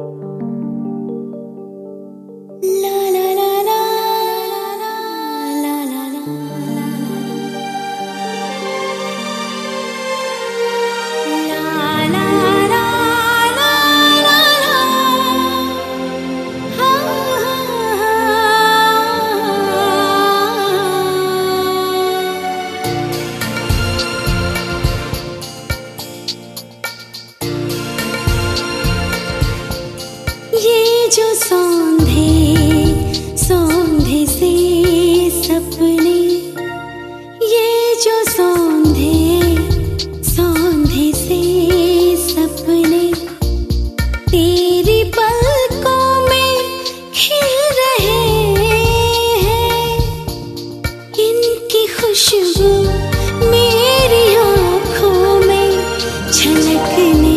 ये जो सौंधे सौंधे से सपने, ये जो सौंधे सौंधे से सपने तेरी पलकों में खिल रहे हैं। इनकी खुशबू मेरी आँखों में छलकने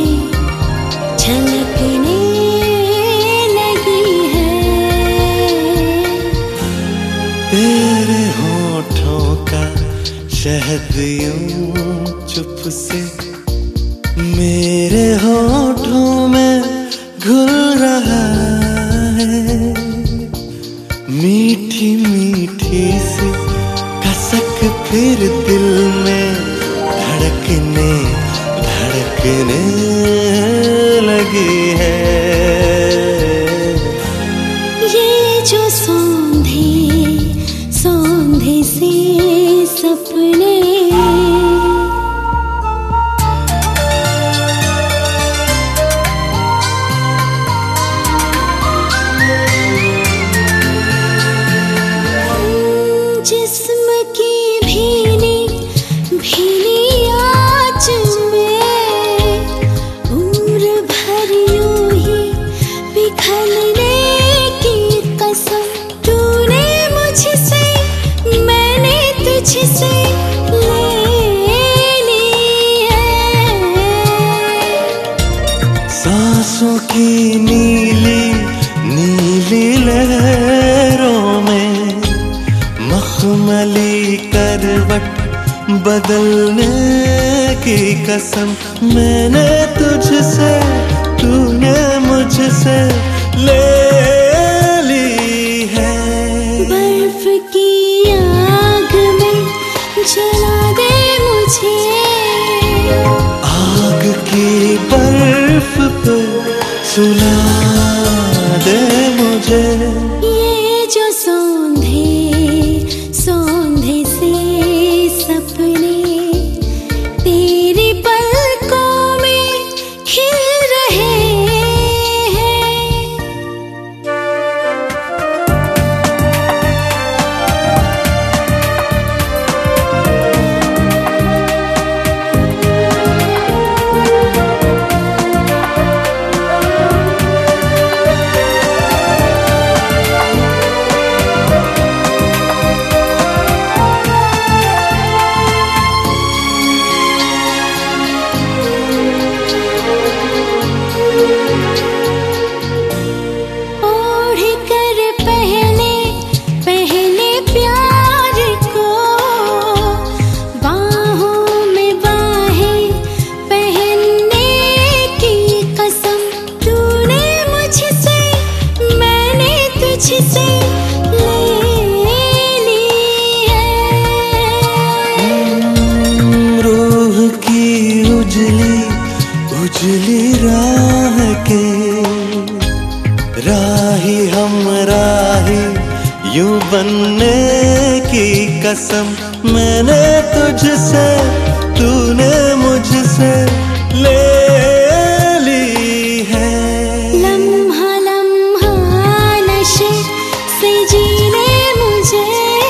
छलकने तेरे होठों का शहद यूं चुप से मेरे होठों में घुल रहा है। मीठी मीठी सी कसक फिर दिल में धड़कने धड़कने लगी है। ये जो सौंधे सौंधे से सपने, जिस्म की भीनी भीनी आँच में उम्र भर यूं ही पिघलने की कसम तूने मुझसे मैंने तुझसे ले ली है। सांसों की नीली नीली लहरों में मखमली करवट बदलने की कसम मैंने तुझसे तूने मुझसे ले ली है। बर्फ की आग में जला दे मुझे, आग की बर्फ पे सुला दे मुझे। ये जो सौंधे सौंधे से सपने तेरी पलकों में खिल रहे हैं। रूह की उजली उजली राह के राही हम राही यूं बनने की कसम मैंने तुझसे तूने मुझसे ले ली है। लम्हा लम्हा नशे से जीने मुझे,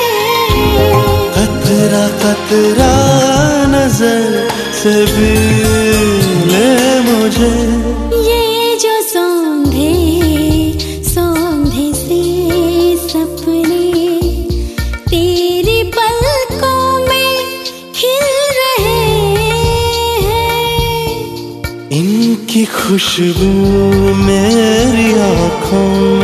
कतरा कतरा नजर से भी ले मुझे। ये जो सौंधे सौंधे से सपने तेरी पलकों में खिल रहे हैं। इनकी खुशबू मेरी आँखों